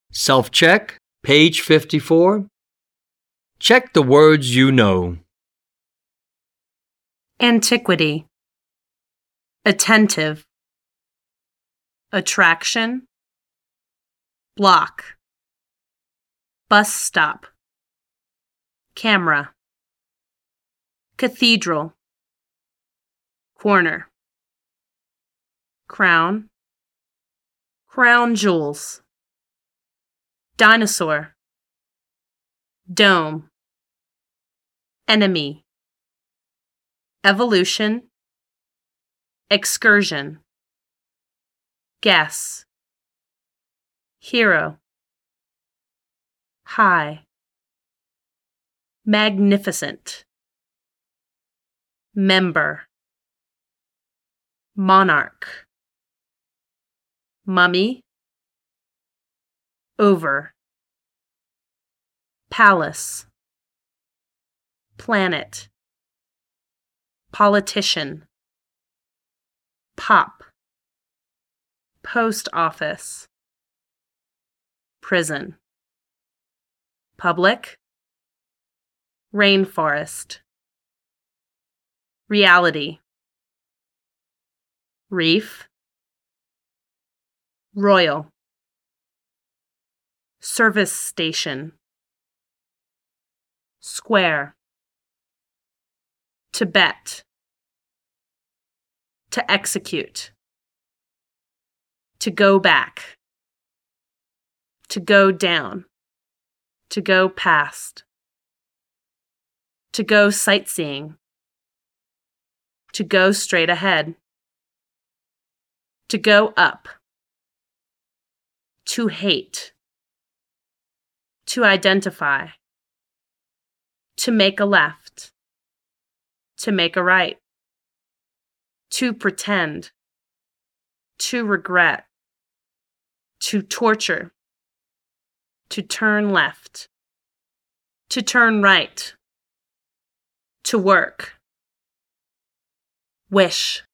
Self-check, page 54. Check the words you know. Antiquity, attentive, attraction, block, bus stop, camera, cathedral, corner, crown, crown jewels, dinosaur, dome, enemy, evolution, excursion, guess, hero, high, magnificent, member, monarch, mummy, over, palace, planet, politician, pop, post office, prison, public, rainforest, reality, reef, royal, service station, square, Tibet, to execute, to go back, to go down, to go past, to go sightseeing, to go straight ahead, to go up, to hate, to identify, to make a left, to make a right, to pretend, to regret, to torture, to turn left, to turn right, to work, wish,